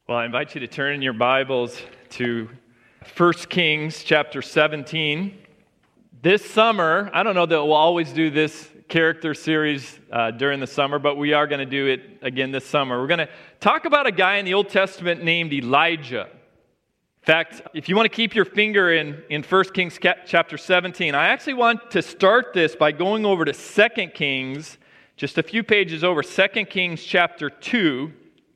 Well, I invite you to turn in your Bibles to 1 Kings chapter 17. This summer, I don't know that we'll always do this character series during the summer, but we are going to do it again this summer. We're going to talk about a guy in the Old Testament named Elijah. In fact, if you want to keep your finger in 1 Kings chapter 17, I actually want to start this by going over to 2 Kings, just a few pages over, 2 Kings chapter 2,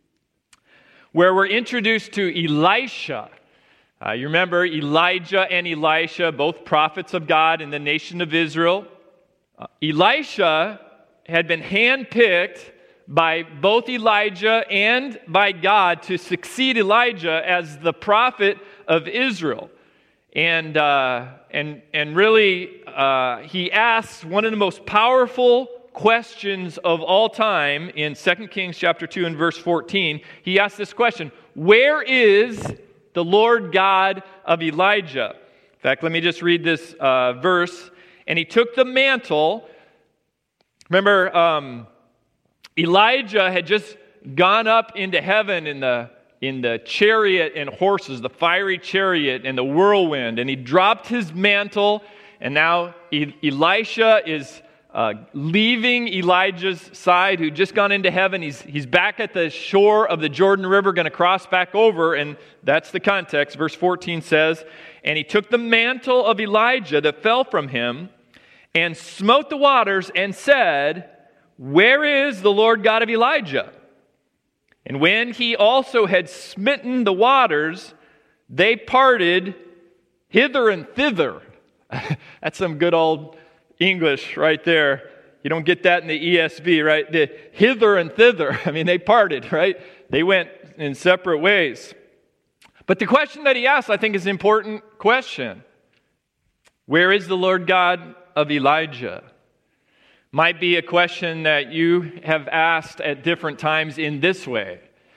where we're introduced to Elisha. You remember Elijah and Elisha, both prophets of God in the nation of Israel. Elisha had been handpicked by both Elijah and by God to succeed Elijah as the prophet of Israel. And really, he asks one of the most powerful questions of all time in 2 Kings chapter 2 and verse 14. He asks this question: where is the Lord God of Elijah? In fact, let me just read this verse. And he took the mantle. Remember, Elijah had just gone up into heaven in the chariot and horses, the fiery chariot and the whirlwind. And he dropped his mantle. And now Elisha is leaving Elijah's side, who'd just gone into heaven. He's back at the shore of the Jordan River, going to cross back over, and that's the context. Verse 14 says, "And he took the mantle of Elijah that fell from him, and smote the waters, and said, 'Where is the Lord God of Elijah?' And when he also had smitten the waters, they parted hither and thither." That's some good old English right there. You don't get that in the ESV, right? The hither and thither. I mean, they parted, right? They went in separate ways. But the question that he asks, I think, is an important question. Where is the Lord God of Elijah? Might be a question that you have asked at different times in this way.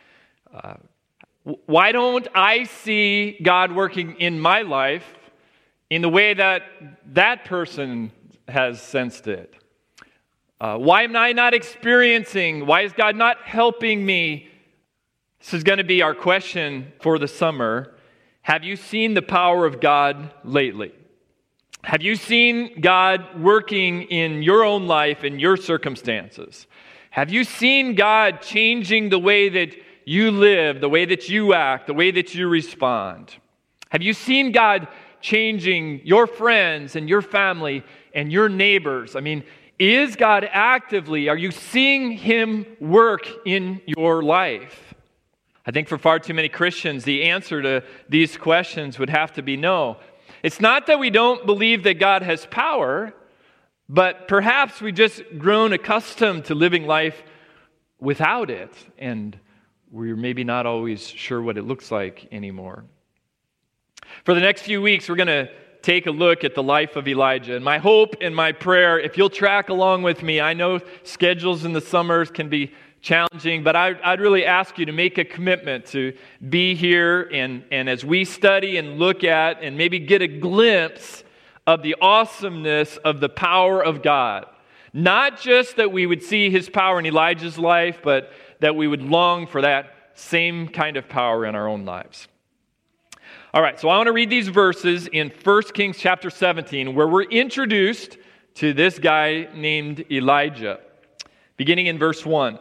Why don't I see God working in my life in the way that person has sensed it? Why am I not experiencing? Why is God not helping me? This is going to be our question for the summer. Have you seen the power of God lately? Have you seen God working in your own life, in your circumstances? Have you seen God changing the way that you live, the way that you act, the way that you respond? Have you seen God changing your friends and your family and your neighbors? I mean, is God actively, are you seeing Him work in your life? I think for far too many Christians, the answer to these questions would have to be no. It's not that we don't believe that God has power, but perhaps we've just grown accustomed to living life without it, and we're maybe not always sure what it looks like anymore. For the next few weeks, we're going to take a look at the life of Elijah. And my hope and my prayer, if you'll track along with me, I know schedules in the summers can be challenging, but I'd really ask you to make a commitment to be here and as we study and look at and maybe get a glimpse of the awesomeness of the power of God. Not just that we would see His power in Elijah's life, but that we would long for that same kind of power in our own lives. All right, so I want to read these verses in 1 Kings chapter 17, where we're introduced to this guy named Elijah, beginning in verse 1.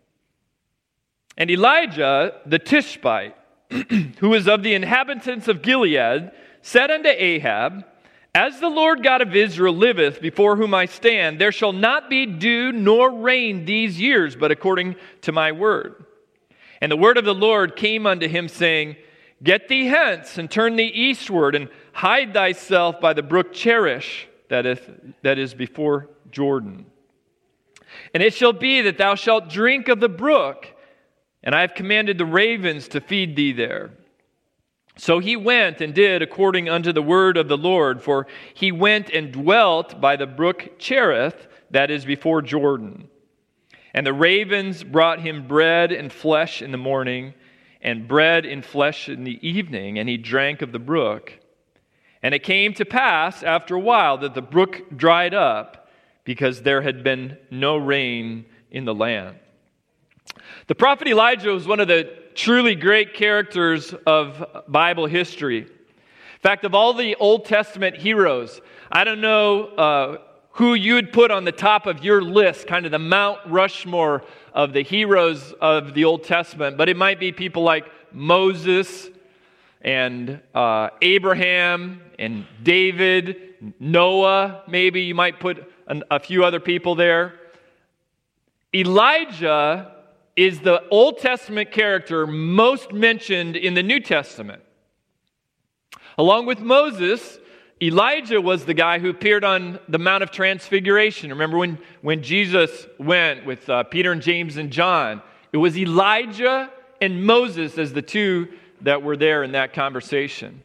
"And Elijah the Tishbite, who was of the inhabitants of Gilead, said unto Ahab, 'As the Lord God of Israel liveth, before whom I stand, there shall not be dew nor rain these years, but according to my word.' And the word of the Lord came unto him, saying, Get thee hence, and turn thee eastward, and hide thyself by the brook Cherish, that is before Jordan. And it shall be that thou shalt drink of the brook, and I have commanded the ravens to feed thee there.' So he went and did according unto the word of the Lord, for he went and dwelt by the brook Cherith, that is before Jordan. And the ravens brought him bread and flesh in the morning, and bread and flesh in the evening, and he drank of the brook. And it came to pass after a while that the brook dried up, because there had been no rain in the land." The prophet Elijah was one of the truly great characters of Bible history. In fact, of all the Old Testament heroes, I don't know who you would put on the top of your list, kind of the Mount Rushmore of the heroes of the Old Testament, but it might be people like Moses and Abraham and David, Noah, maybe you might put a few other people there. Elijah is the Old Testament character most mentioned in the New Testament. Along with Moses, Elijah was the guy who appeared on the Mount of Transfiguration. Remember when Jesus went with Peter and James and John? It was Elijah and Moses as the two that were there in that conversation.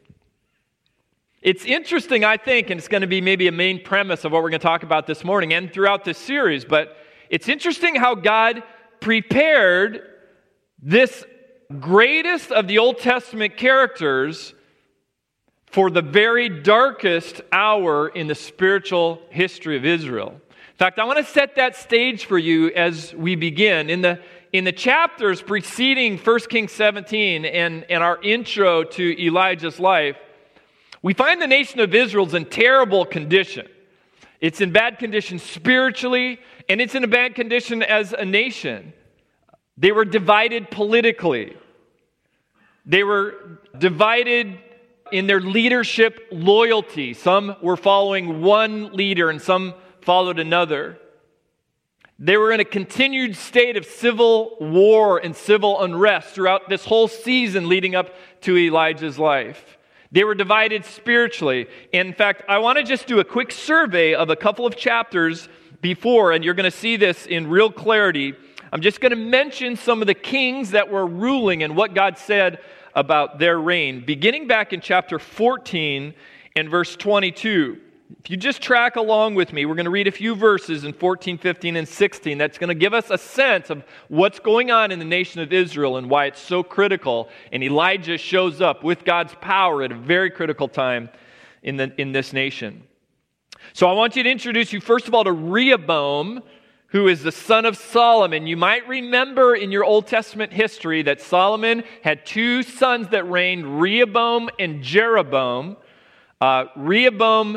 It's interesting, I think, and it's going to be maybe a main premise of what we're going to talk about this morning and throughout this series, but it's interesting how God prepared this greatest of the Old Testament characters for the very darkest hour in the spiritual history of Israel. In fact, I want to set that stage for you as we begin. In the chapters preceding 1 Kings 17 and our intro to Elijah's life, we find the nation of Israel is in terrible condition. It's in bad condition spiritually, and it's in a bad condition as a nation. They were divided politically. They were divided in their leadership loyalty. Some were following one leader and some followed another. They were in a continued state of civil war and civil unrest throughout this whole season leading up to Elijah's life. They were divided spiritually. In fact, I want to just do a quick survey of a couple of chapters before, and you're going to see this in real clarity. I'm just going to mention some of the kings that were ruling and what God said about their reign, beginning back in chapter 14 and verse 22. If you just track along with me, we're going to read a few verses in 14, 15, and 16 that's going to give us a sense of what's going on in the nation of Israel and why it's so critical. And Elijah shows up with God's power at a very critical time in this nation. So I want you to introduce you, first of all, to Rehoboam, who is the son of Solomon. You might remember in your Old Testament history that Solomon had two sons that reigned, Rehoboam and Jeroboam. Rehoboam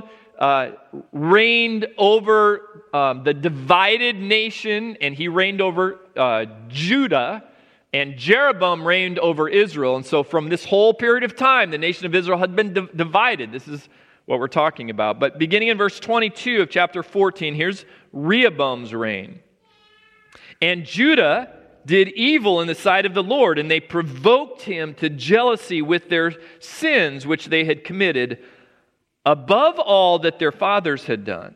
reigned over the divided nation, and he reigned over Judah, and Jeroboam reigned over Israel. And so from this whole period of time, the nation of Israel had been divided. This is what we're talking about. But beginning in verse 22 of chapter 14, here's Rehoboam's reign. And Judah did evil in the sight of the Lord, and they provoked him to jealousy with their sins which they had committed, above all that their fathers had done.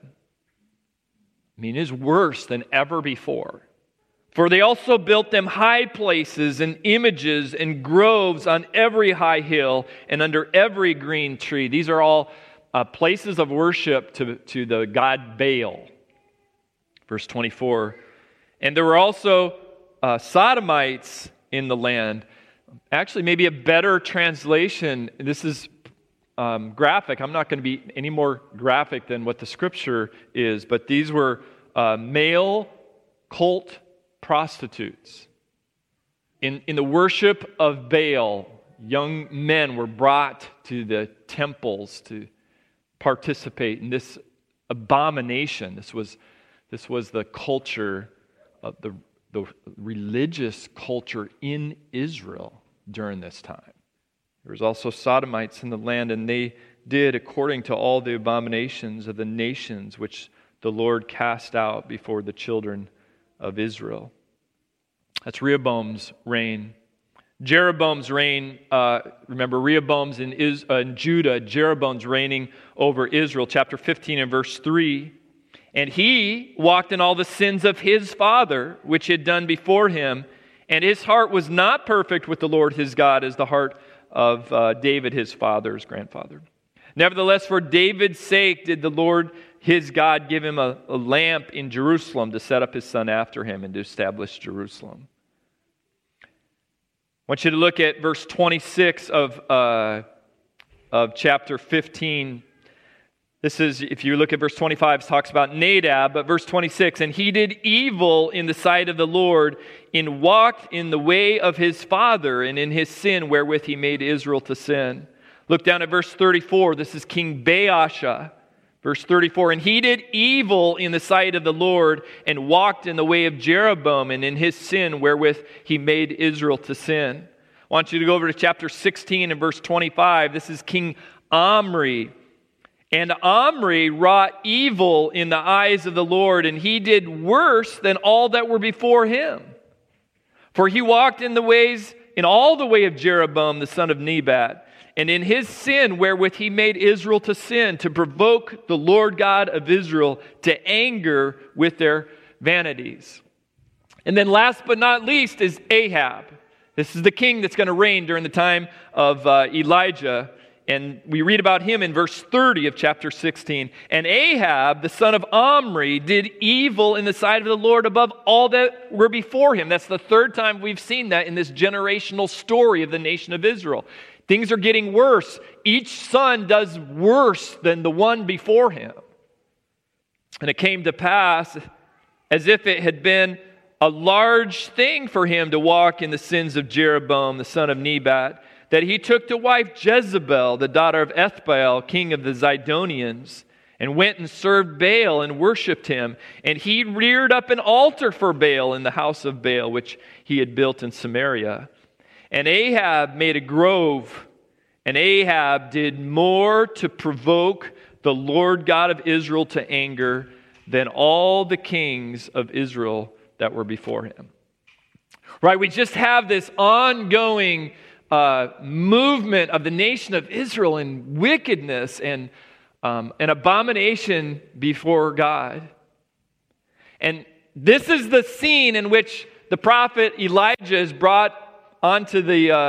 I mean, it is worse than ever before. For they also built them high places and images and groves on every high hill and under every green tree. These are all places of worship to the god Baal. Verse 24. And there were also Sodomites in the land. Actually, maybe a better translation, this is graphic. I'm not going to be any more graphic than what the scripture is, but these were male cult prostitutes. In the worship of Baal, young men were brought to the temples to participate in this abomination. This was the culture of the religious culture in Israel during this time. There was also Sodomites in the land, and they did according to all the abominations of the nations which the Lord cast out before the children of Israel. That's Rehoboam's reign. Jeroboam's reign, remember Rehoboam's in Judah, Jeroboam's reigning over Israel, chapter 15 and verse 3. And he walked in all the sins of his father, which he had done before him, and his heart was not perfect with the Lord his God as the heart of David his father's grandfather. Nevertheless, for David's sake did the Lord his God give him a lamp in Jerusalem to set up his son after him and to establish Jerusalem. I want you to look at verse 26 of chapter 15. This is, if you look at verse 25, it talks about Nadab, but verse 26, and he did evil in the sight of the Lord, and walked in the way of his father, and in his sin wherewith he made Israel to sin. Look down at verse 34. This is King Baasha. Verse 34, and he did evil in the sight of the Lord, and walked in the way of Jeroboam, and in his sin wherewith he made Israel to sin. I want you to go over to chapter 16 and verse 25. This is King Omri. And Omri wrought evil in the eyes of the Lord, and he did worse than all that were before him. For he walked in all the way of Jeroboam the son of Nebat, and in his sin wherewith he made Israel to sin, to provoke the Lord God of Israel to anger with their vanities. And then last but not least is Ahab. This is the king that's going to reign during the time of Elijah. And we read about him in verse 30 of chapter 16. And Ahab, the son of Omri, did evil in the sight of the Lord above all that were before him. That's the third time we've seen that in this generational story of the nation of Israel. Things are getting worse. Each son does worse than the one before him. And it came to pass, as if it had been a large thing for him to walk in the sins of Jeroboam, the son of Nebat, that he took to wife Jezebel, the daughter of Ethbaal, king of the Zidonians, and went and served Baal and worshipped him. And he reared up an altar for Baal in the house of Baal, which he had built in Samaria. And Ahab made a grove, and Ahab did more to provoke the Lord God of Israel to anger than all the kings of Israel that were before him. Right, we just have this ongoing movement of the nation of Israel in wickedness and an abomination before God. And this is the scene in which the prophet Elijah is brought into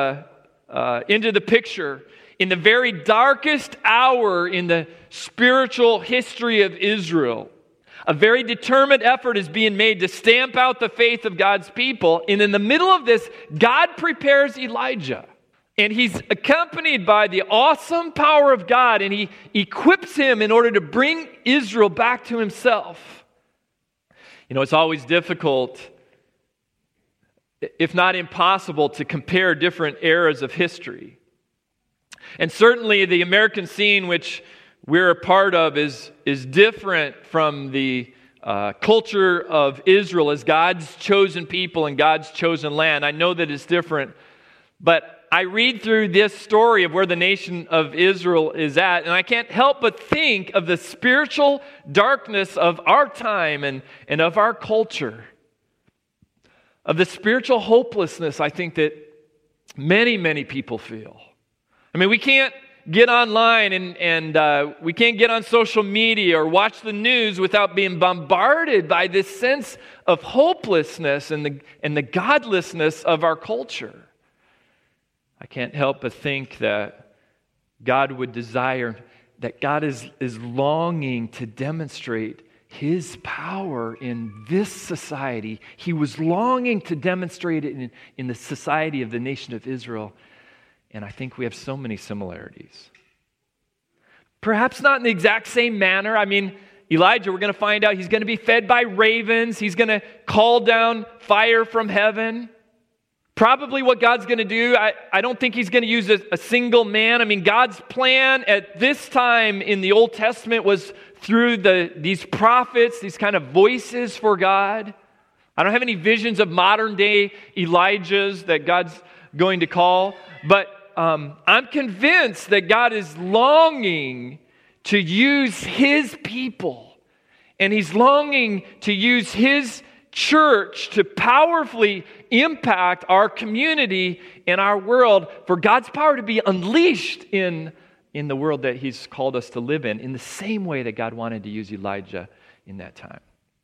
the picture in the very darkest hour in the spiritual history of Israel. A very determined effort is being made to stamp out the faith of God's people. And in the middle of this, God prepares Elijah. And he's accompanied by the awesome power of God, and he equips him in order to bring Israel back to himself. You know, it's always difficult, if not impossible, to compare different eras of history. And certainly the American scene, which we're a part of, is different from the culture of Israel as God's chosen people and God's chosen land. I know that it's different, but I read through this story of where the nation of Israel is at, and I can't help but think of the spiritual darkness of our time and of our culture, of the spiritual hopelessness I think that many, many people feel. I mean, we can't get online and we can't get on social media or watch the news without being bombarded by this sense of hopelessness and the godlessness of our culture. I can't help but think that God would desire, that God is longing to demonstrate His power in this society. He was longing to demonstrate it in the society of the nation of Israel. And I think we have so many similarities. Perhaps not in the exact same manner. I mean, Elijah, we're going to find out he's going to be fed by ravens. He's going to call down fire from heaven. Probably what God's going to do, I don't think he's going to use a single man. I mean, God's plan at this time in the Old Testament was through these prophets, these kind of voices for God. I don't have any visions of modern day Elijahs that God's going to call, but I'm convinced that God is longing to use His people, and He's longing to use His church to powerfully impact our community and our world, for God's power to be unleashed in the world that He's called us to live in the same way that God wanted to use Elijah in that time.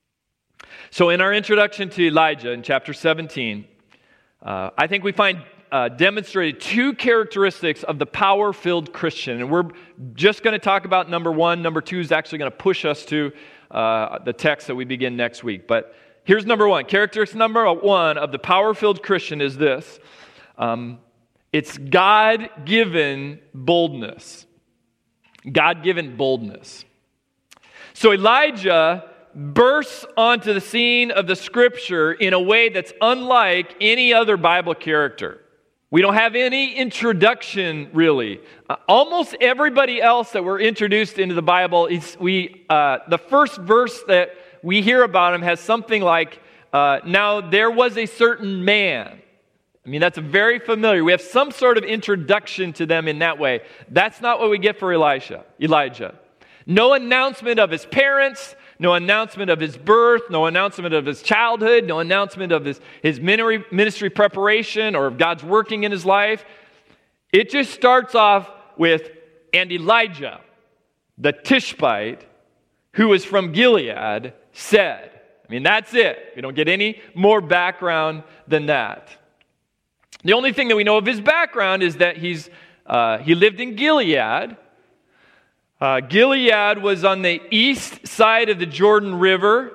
So in our introduction to Elijah in chapter 17, I think we find demonstrated two characteristics of the power-filled Christian. And we're just going to talk about number one. Number two is actually going to push us to the text that we begin next week. But here's number one. Characteristic number one of the power-filled Christian is this. It's God-given boldness. God-given boldness. So Elijah bursts onto the scene of the Scripture in a way that's unlike any other Bible character. We don't have any introduction, really. Almost everybody else that we're introduced into the Bible, the first verse that we hear about him has something like, now there was a certain man. I mean, that's very familiar. We have some sort of introduction to them in that way. That's not what we get for Elijah. No announcement of his parents, no announcement of his birth, no announcement of his childhood, no announcement of his ministry preparation or of God's working in his life. It just starts off with, and Elijah, the Tishbite, who was from Gilead, said. I mean, that's it. We don't get any more background than that. The only thing that we know of his background is that he lived in Gilead. Gilead was on the east side of the Jordan River.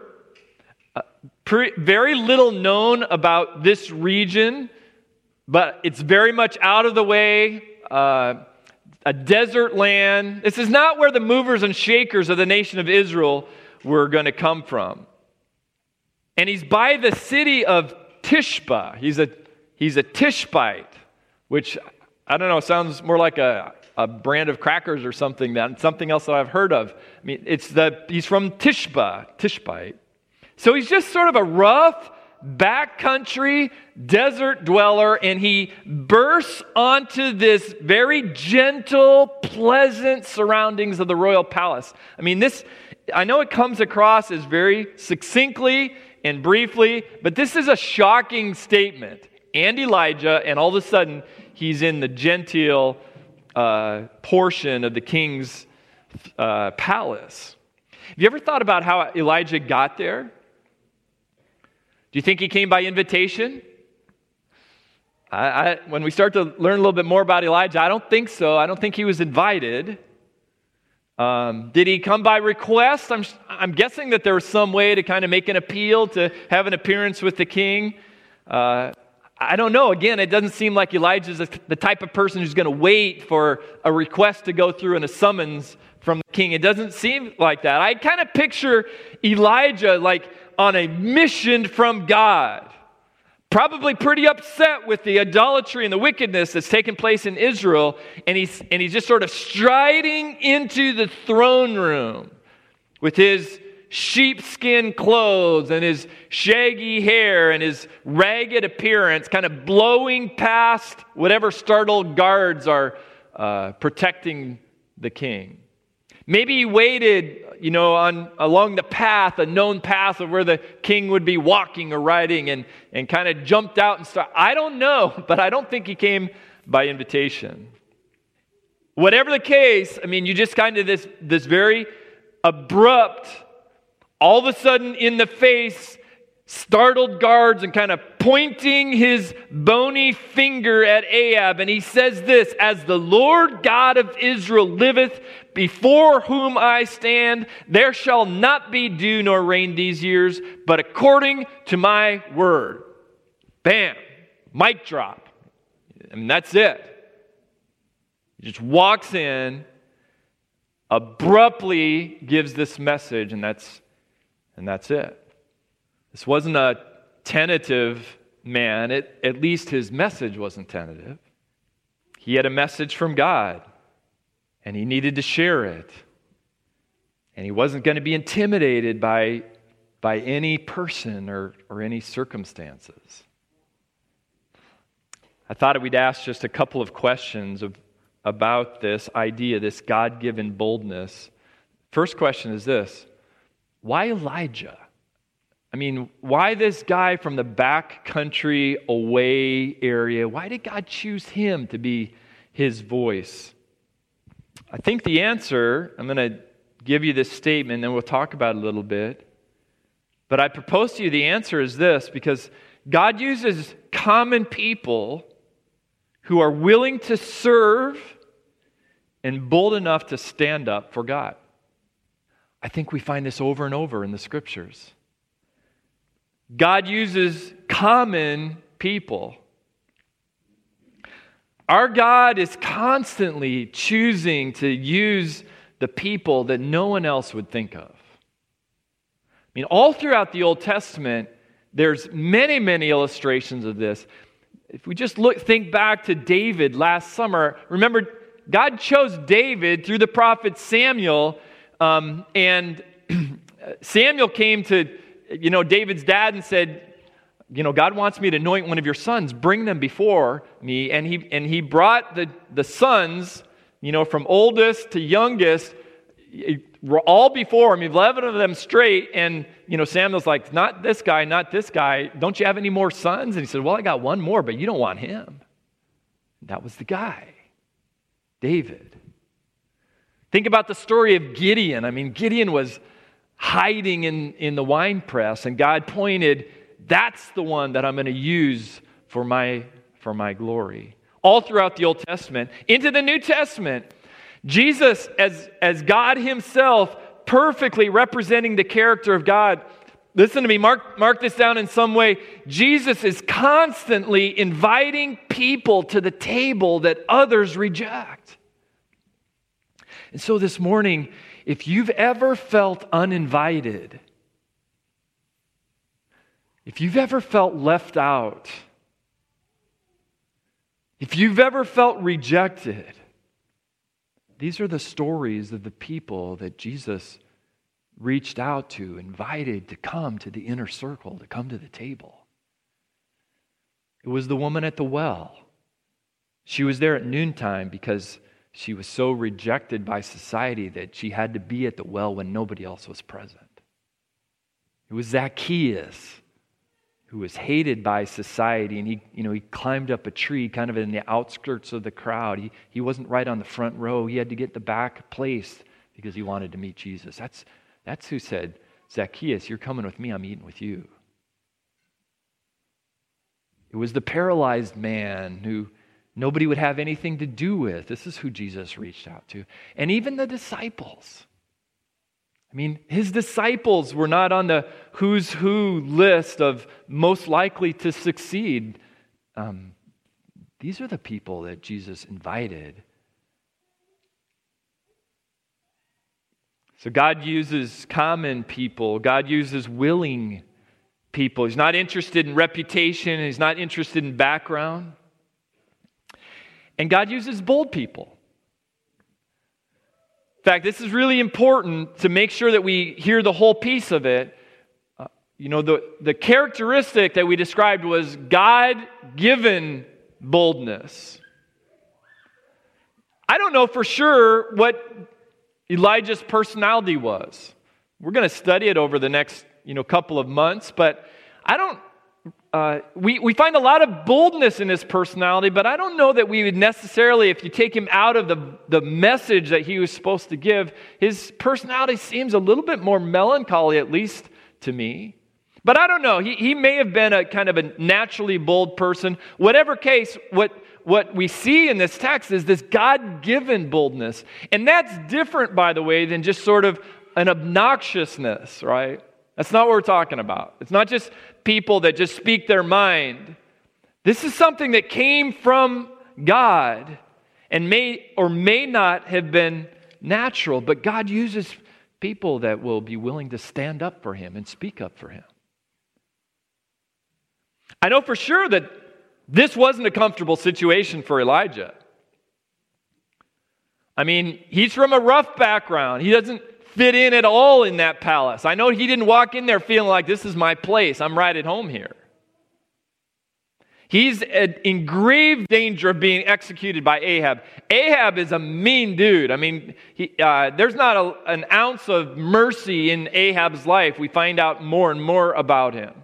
Very little known about this region, but it's very much out of the way, a desert land. This is not where the movers and shakers of the nation of Israel were going to come from. And he's by the city of Tishba. He's a Tishbite, which, I don't know, sounds more like a brand of crackers or something else that I've heard of. I mean, he's from Tishbite. So he's just sort of a rough, backcountry, desert dweller, and he bursts onto this very gentle, pleasant surroundings of the royal palace. I mean, I know it comes across as very succinctly and briefly, but this is a shocking statement. And Elijah, and all of a sudden, he's in the genteel portion of the king's palace. Have you ever thought about how Elijah got there? Do you think he came by invitation? When we start to learn a little bit more about Elijah, I don't think so. I don't think he was invited. Did he come by request? I'm guessing that there was some way to kind of make an appeal to have an appearance with the king. I don't know. Again, it doesn't seem like Elijah's the type of person who's going to wait for a request to go through and a summons from the king. It doesn't seem like that. I kind of picture Elijah like on a mission from God. Probably pretty upset with the idolatry and the wickedness that's taken place in Israel. And he's just sort of striding into the throne room with his sheepskin clothes and his shaggy hair and his ragged appearance, kind of blowing past whatever startled guards are protecting the king. Maybe he waited, along the path, a known path of where the king would be walking or riding, and kind of jumped out and started. I don't know, but I don't think he came by invitation. Whatever the case, I mean, you just kind of this very abrupt, all of a sudden in the face, startled guards and kind of pointing his bony finger at Ahab. And he says this, "As the Lord God of Israel liveth, before whom I stand, there shall not be dew nor rain these years, but according to my word." Bam. Mic drop. And that's it. He just walks in, abruptly gives this message, and that's it. This wasn't a tentative man. At least his message wasn't tentative. He had a message from God, and he needed to share it. And he wasn't going to be intimidated by any person or any circumstances. I thought we'd ask just a couple of questions about this idea, this God-given boldness. First question is this: why Elijah? I mean, why this guy from the backcountry away area? Why did God choose him to be his voice? I think the answer, I'm going to give you this statement, and then we'll talk about it a little bit. But I propose to you the answer is this: because God uses common people who are willing to serve and bold enough to stand up for God. I think we find this over and over in the Scriptures. God uses common people. Our God is constantly choosing to use the people that no one else would think of. mean, all throughout the Old Testament, there's many, many illustrations of this. If we just think back to David last summer, remember, God chose David through the prophet Samuel, and Samuel came to, David's dad and said, God wants me to anoint one of your sons. Bring them before me. And he brought the sons, from oldest to youngest, all before him, 11 of them straight. And, Samuel's like, not this guy, not this guy. Don't you have any more sons? And he said, well, I got one more, but you don't want him. That was the guy, David. Think about the story of Gideon. I mean, Gideon was hiding in the wine press, and God pointed, that's the one that I'm going to use for my glory. All throughout the Old Testament, into the New Testament, Jesus as God himself, perfectly representing the character of God. Listen to me, mark this down in some way. Jesus is constantly inviting people to the table that others reject. And so this morning, if you've ever felt uninvited, if you've ever felt left out, if you've ever felt rejected, these are the stories of the people that Jesus reached out to, invited to come to the inner circle, to come to the table. It was the woman at the well. She was there at noontime because she was so rejected by society that she had to be at the well when nobody else was present. It was Zacchaeus, who was hated by society, and he climbed up a tree kind of in the outskirts of the crowd. He wasn't right on the front row. He had to get the back place because he wanted to meet Jesus. That's who said, Zacchaeus, you're coming with me, I'm eating with you. It was the paralyzed man who nobody would have anything to do with. This is who Jesus reached out to. And even the disciples. I mean, his disciples were not on the who's who list of most likely to succeed. These are the people that Jesus invited. So God uses common people. God uses willing people. He's not interested in reputation. He's not interested in background. And God uses bold people. In fact, this is really important to make sure that we hear the whole piece of it. The characteristic that we described was God-given boldness. I don't know for sure what Elijah's personality was. We're going to study it over the next couple of months, but I don't. We find a lot of boldness in his personality, but I don't know that we would necessarily, if you take him out of the message that he was supposed to give, his personality seems a little bit more melancholy, at least to me. But I don't know. He may have been a kind of a naturally bold person. Whatever case, what we see in this text is this God-given boldness. And that's different, by the way, than just sort of an obnoxiousness, right? That's not what we're talking about. It's not just people that just speak their mind. This is something that came from God and may or may not have been natural, but God uses people that will be willing to stand up for him and speak up for him. I know for sure that this wasn't a comfortable situation for Elijah. I mean, he's from a rough background. He doesn't fit in at all in that palace. I know he didn't walk in there feeling like this is my place. I'm right at home here. He's in grave danger of being executed by Ahab. Ahab is a mean dude. I mean, there's not an ounce of mercy in Ahab's life. We find out more and more about him.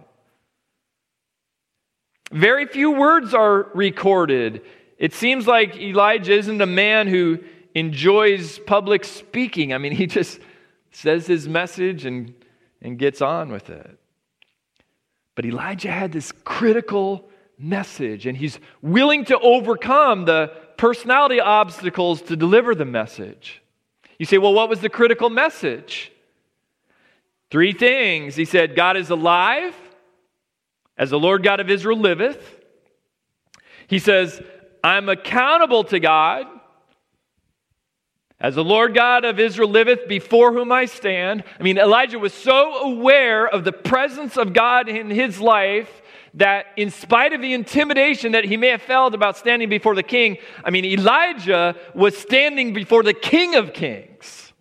Very few words are recorded. It seems like Elijah isn't a man who enjoys public speaking. I mean, he just says his message and gets on with it. But Elijah had this critical message, and he's willing to overcome the personality obstacles to deliver the message. You say, well, what was the critical message? 3 things. He said, God is alive, as the Lord God of Israel liveth. He says, I'm accountable to God. As the Lord God of Israel liveth, before whom I stand. I mean, Elijah was so aware of the presence of God in his life that in spite of the intimidation that he may have felt about standing before the king, I mean, Elijah was standing before the King of Kings.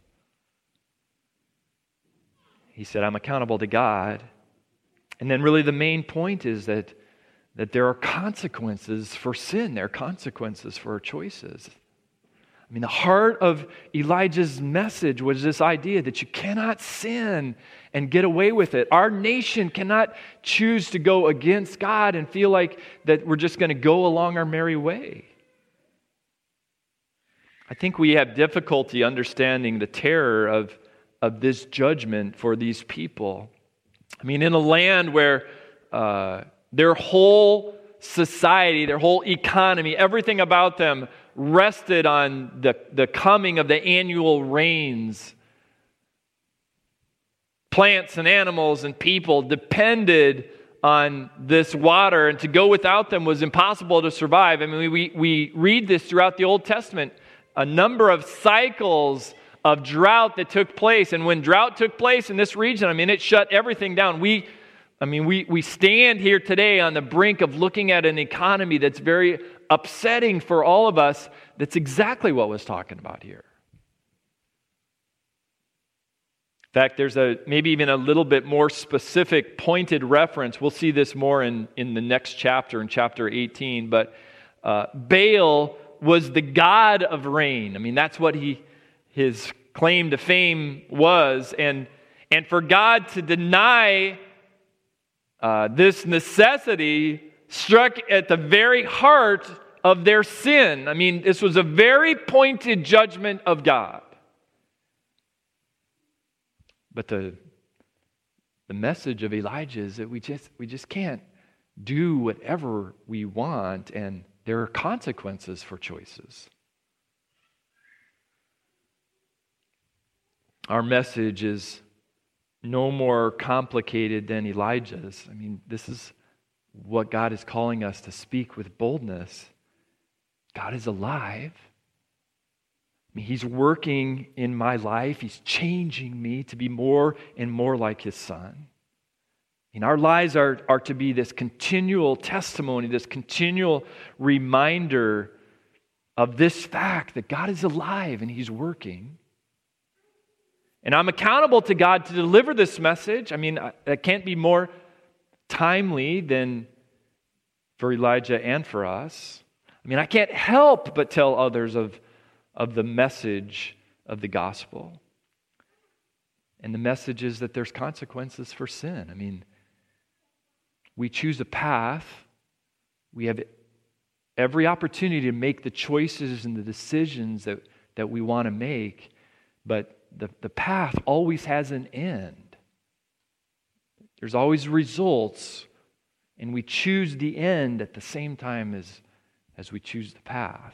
He said, I'm accountable to God. And then really the main point is that there are consequences for sin. There are consequences for our choices. I mean, the heart of Elijah's message was this idea that you cannot sin and get away with it. Our nation cannot choose to go against God and feel like that we're just going to go along our merry way. I think we have difficulty understanding the terror of this judgment for these people. I mean, in a land where their whole society, their whole economy, everything about them rested on the coming of the annual rains. Plants and animals and people depended on this water, and to go without them was impossible to survive. I mean, we read this throughout the Old Testament, a number of cycles of drought that took place. And when drought took place in this region, I mean, it shut everything down. We stand here today on the brink of looking at an economy that's very upsetting for all of us. That's exactly what was talking about here. In fact, there's maybe even a little bit more specific, pointed reference. We'll see this more in the next chapter, in chapter 18. But Baal was the god of rain. I mean, that's what his claim to fame was. And for God to deny this necessity struck at the very heart of their sin. I mean, this was a very pointed judgment of God. But the message of Elijah is that we just can't do whatever we want, and there are consequences for choices. Our message is no more complicated than Elijah's. I mean, this is what God is calling us to speak with boldness. God is alive. I mean, He's working in my life. He's changing me to be more and more like His Son. And our lives are to be this continual testimony, this continual reminder of this fact that God is alive and He's working. And I'm accountable to God to deliver this message. I mean, that can't be more timely than for Elijah and for us. I mean, I can't help but tell others of the message of the gospel. And the message is that there's consequences for sin. I mean, we choose a path. We have every opportunity to make the choices and the decisions that we want to make, but the path always has an end. There's always results, and we choose the end at the same time as we choose the path.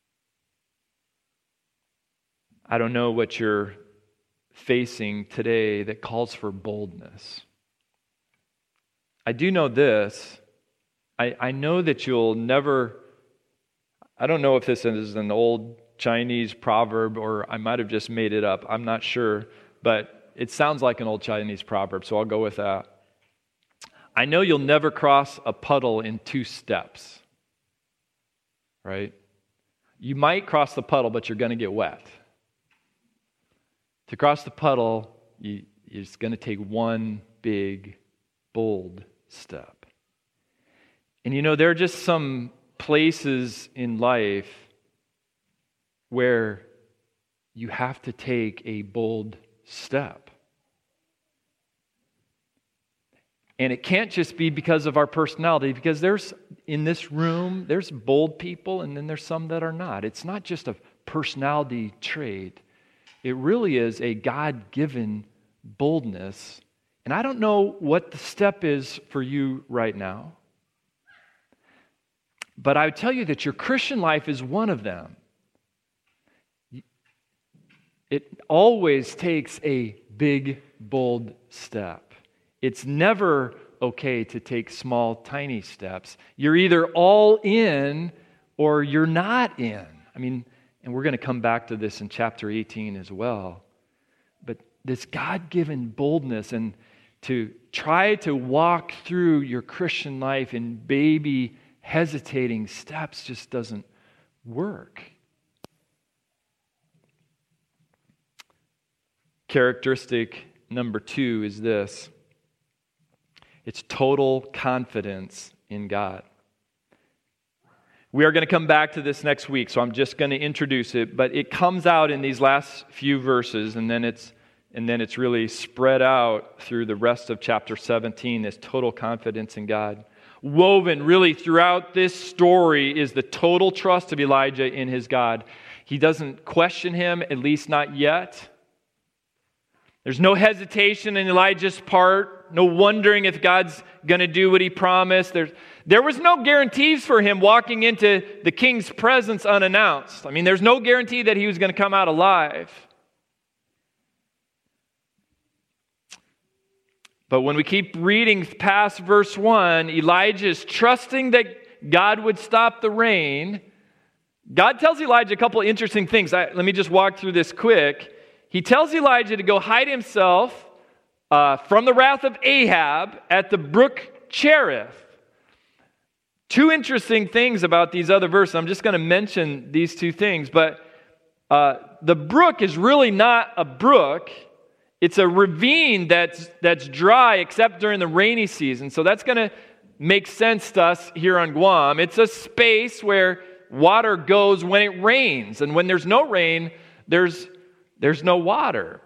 I don't know what you're facing today that calls for boldness. I do know this. I know that you'll never, I don't know if this is an old Chinese proverb or I might have just made it up. I'm not sure, but it sounds like an old Chinese proverb, so I'll go with that. I know you'll never cross a puddle in 2 steps, right? You might cross the puddle, but you're going to get wet. To cross the puddle, it's going to take one big, bold step. And you know, there are just some places in life where you have to take a bold step. And it can't just be because of our personality, because in this room, there's bold people and then there's some that are not. It's not just a personality trait. It really is a God-given boldness. And I don't know what the step is for you right now, but I would tell you that your Christian life is one of them. It always takes a big, bold step. It's never okay to take small, tiny steps. You're either all in or you're not in. I mean, And we're going to come back to this in chapter 18 as well. But this God-given boldness and to try to walk through your Christian life in baby, hesitating steps just doesn't work. Characteristic number 2 is this. It's total confidence in God. We are going to come back to this next week, so I'm just going to introduce it, but it comes out in these last few verses, and then it's really spread out through the rest of chapter 17, this total confidence in God. Woven really throughout this story is the total trust of Elijah in his God. He doesn't question him, at least not yet. There's no hesitation in Elijah's part, no wondering if God's going to do what he promised. There was no guarantees for him walking into the king's presence unannounced. I mean, there's no guarantee that he was going to come out alive. But when we keep reading past verse 1, Elijah is trusting that God would stop the rain. God tells Elijah a couple of interesting things. Let me just walk through this quick. He tells Elijah to go hide himself from the wrath of Ahab at the brook Cherith. Two interesting things about these other verses. I'm just going to mention these two things. But the brook is really not a brook. It's a ravine that's dry except during the rainy season. So that's going to make sense to us here on Guam. It's a space where water goes when it rains. And when there's no rain, there's no water.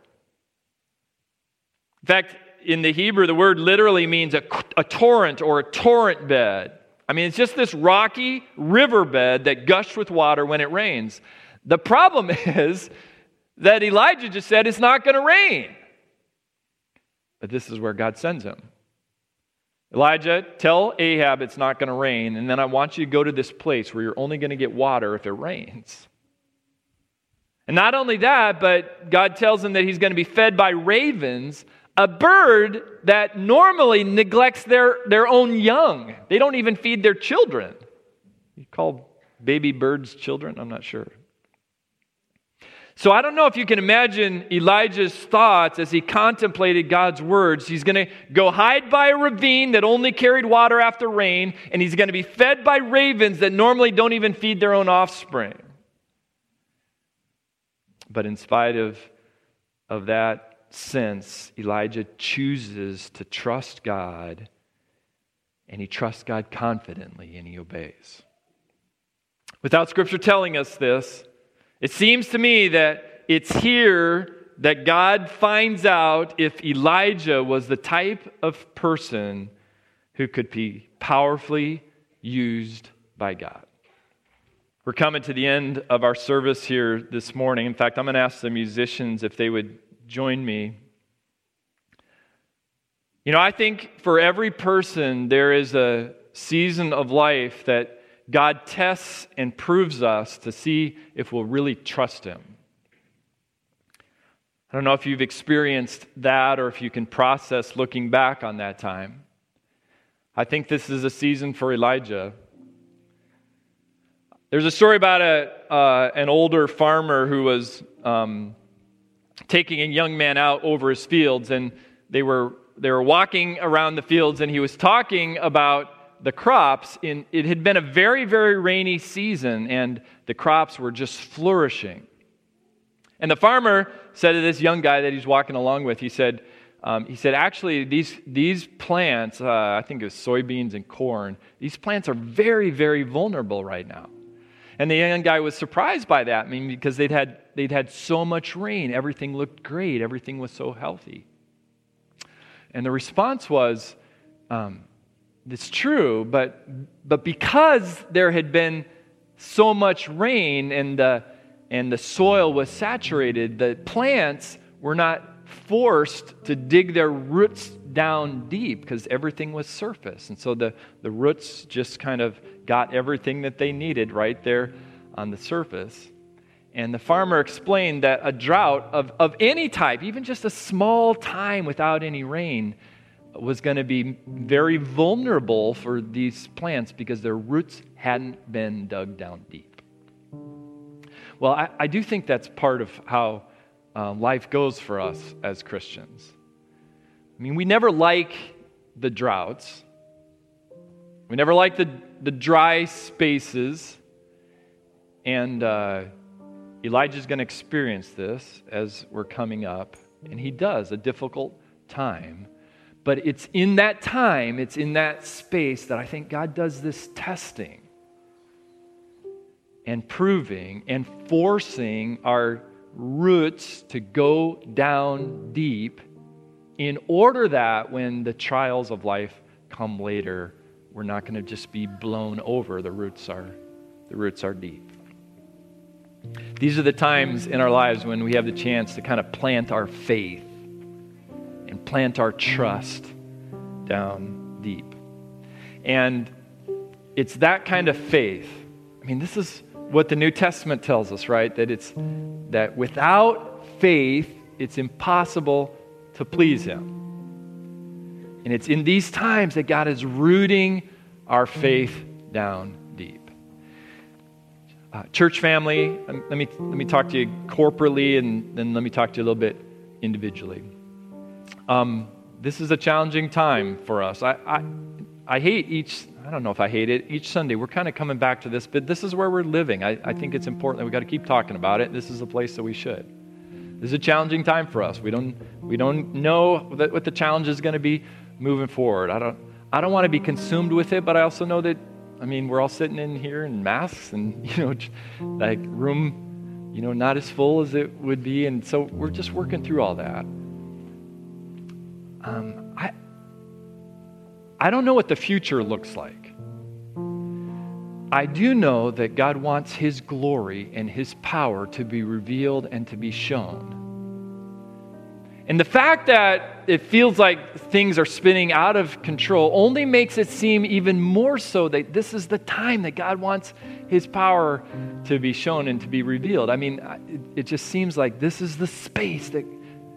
In fact, in the Hebrew, the word literally means a torrent or a torrent bed. I mean, it's just this rocky riverbed that gushed with water when it rains. The problem is that Elijah just said it's not going to rain. But this is where God sends him. Elijah, tell Ahab it's not going to rain, and then I want you to go to this place where you're only going to get water if it rains. And not only that, but God tells him that he's going to be fed by ravens, a bird that normally neglects their own young. They don't even feed their children. You call baby birds children? I'm not sure. So I don't know if you can imagine Elijah's thoughts as he contemplated God's words. He's going to go hide by a ravine that only carried water after rain, and he's going to be fed by ravens that normally don't even feed their own offspring. But in spite of that sense, Elijah chooses to trust God, and he trusts God confidently, and he obeys. Without Scripture telling us this, it seems to me that it's here that God finds out if Elijah was the type of person who could be powerfully used by God. We're coming to the end of our service here this morning. In fact, I'm going to ask the musicians if they would join me. You know, I think for every person there is a season of life that God tests and proves us to see if we'll really trust Him. I don't know if you've experienced that or if you can process looking back on that time. I think this is a season for Elijah. There's a story about an older farmer who was taking a young man out over his fields, and they were walking around the fields, and he was talking about the crops. It had been a very, very rainy season, and the crops were just flourishing. And the farmer said to this young guy that he's walking along with, he said, actually, these plants, I think it was soybeans and corn, these plants are very, very vulnerable right now. And the young guy was surprised by that, I mean, because they'd had so much rain, everything looked great, everything was so healthy. And the response was, it's true, but because there had been so much rain and the soil was saturated, the plants were not forced to dig their roots down deep because everything was surface. And so the roots just kind of got everything that they needed right there on the surface. And the farmer explained that a drought of any type, even just a small time without any rain, was going to be very vulnerable for these plants because their roots hadn't been dug down deep. Well, I do think that's part of how life goes for us as Christians. I mean, we never like the droughts. We never like the dry spaces. And Elijah's going to experience this as we're coming up. And he does, a difficult time. But it's in that time, it's in that space that I think God does this testing and proving and forcing our roots to go down deep in order that when the trials of life come later, we're not going to just be blown over. The roots are deep. These are the times in our lives when we have the chance to kind of plant our faith and plant our trust down deep. And it's that kind of faith. I mean, this is what the New Testament tells us, right? That without faith, it's impossible to please Him. And it's in these times that God is rooting our faith down deep. Church family, let me talk to you corporately, and then let me talk to you a little bit individually. This is a challenging time for us. I hate I don't know if I hate it. Each Sunday, we're kind of coming back to this, but this is where we're living. I think it's important that we got to keep talking about it. This is a place that we should. This is a challenging time for us. We don't know what the challenge is going to be moving forward. I don't want to be consumed with it, but I also know that, I mean, we're all sitting in here in masks and, like room, not as full as it would be. And so we're just working through all that. I don't know what the future looks like. I do know that God wants His glory and His power to be revealed and to be shown. And the fact that it feels like things are spinning out of control only makes it seem even more so that this is the time that God wants His power to be shown and to be revealed. I mean, it just seems like this is the space that...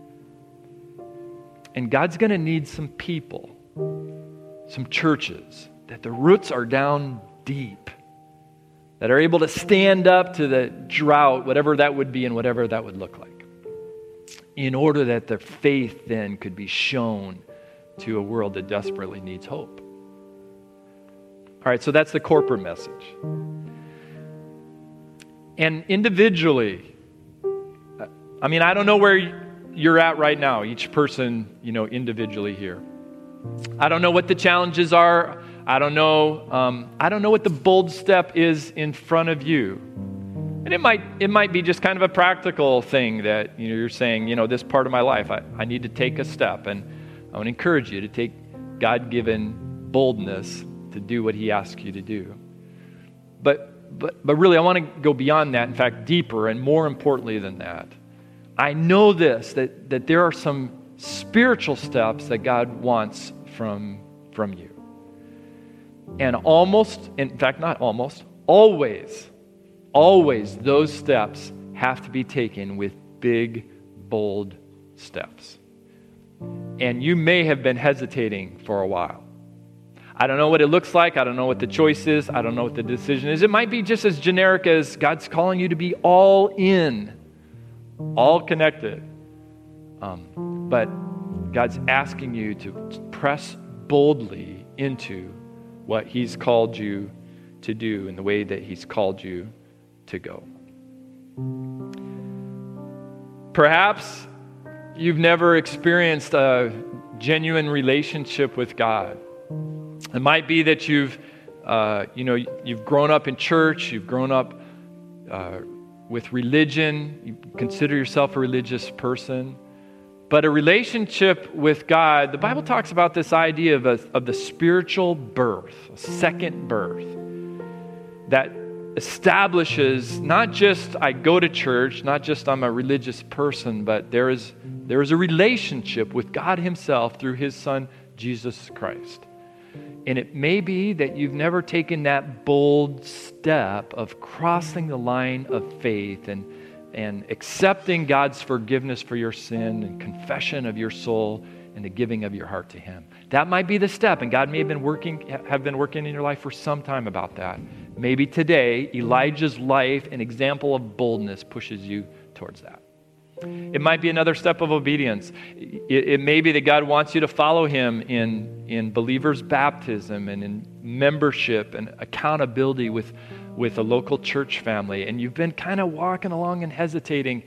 And God's going to need some people, some churches, that the roots are down deep, that are able to stand up to the drought, whatever that would be and whatever that would look like, in order that their faith then could be shown to a world that desperately needs hope. All right, so that's the corporate message. And individually, I mean, I don't know where you're at right now, each person, individually here. I don't know what the challenges are. I don't know what the bold step is in front of you. And it might be just kind of a practical thing that you're saying, this part of my life, I need to take a step. And I want to encourage you to take God-given boldness to do what He asks you to do. But really, I want to go beyond that, in fact, deeper and more importantly than that. I know this, that there are some spiritual steps that God wants from you. And always those steps have to be taken with big, bold steps. And you may have been hesitating for a while. I don't know what it looks like. I don't know what the choice is. I don't know what the decision is. It might be just as generic as God's calling you to be all in, all connected. But God's asking you to press boldly into what He's called you to do in the way that He's called you to go. Perhaps you've never experienced a genuine relationship with God. It might be that you've grown up in church, you've grown up with religion, you consider yourself a religious person. But a relationship with God, the Bible talks about this idea of the spiritual birth, a second birth, that establishes not just I go to church, not just I'm a religious person, but there is a relationship with God Himself through His Son, Jesus Christ. And it may be that you've never taken that bold step of crossing the line of faith and accepting God's forgiveness for your sin and confession of your soul and the giving of your heart to Him. That might be the step, and God may have been working in your life for some time about that. Maybe today, Elijah's life, an example of boldness, pushes you towards that. It might be another step of obedience. It may be that God wants you to follow him in believers' baptism and in membership and accountability with a local church family. And you've been kind of walking along and hesitating.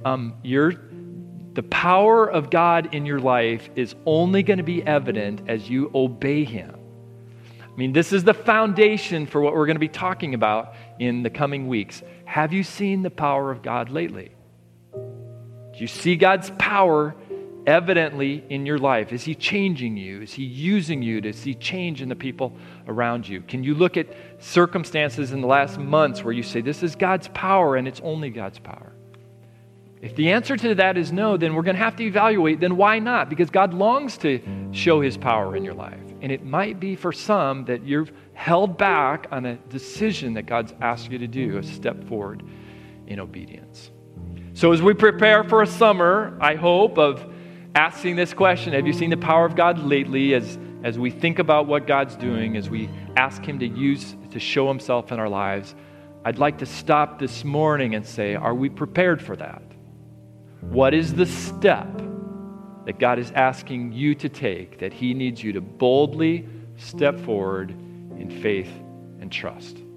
The power of God in your life is only going to be evident as you obey him. I mean, this is the foundation for what we're going to be talking about in the coming weeks. Have you seen the power of God lately? Do you see God's power evidently in your life? Is he changing you? Is he using you to see change in the people around you? Can you look at circumstances in the last months where you say, this is God's power and it's only God's power? If the answer to that is no, then we're going to have to evaluate, then why not? Because God longs to show his power in your life. And it might be for some that you've held back on a decision that God's asked you to do, a step forward in obedience. So as we prepare for a summer, I hope, of asking this question, have you seen the power of God lately? As we think about what God's doing, as we ask him to show himself in our lives, I'd like to stop this morning and say, are we prepared for that? What is the step that God is asking you to take that he needs you to boldly step forward in faith and trust?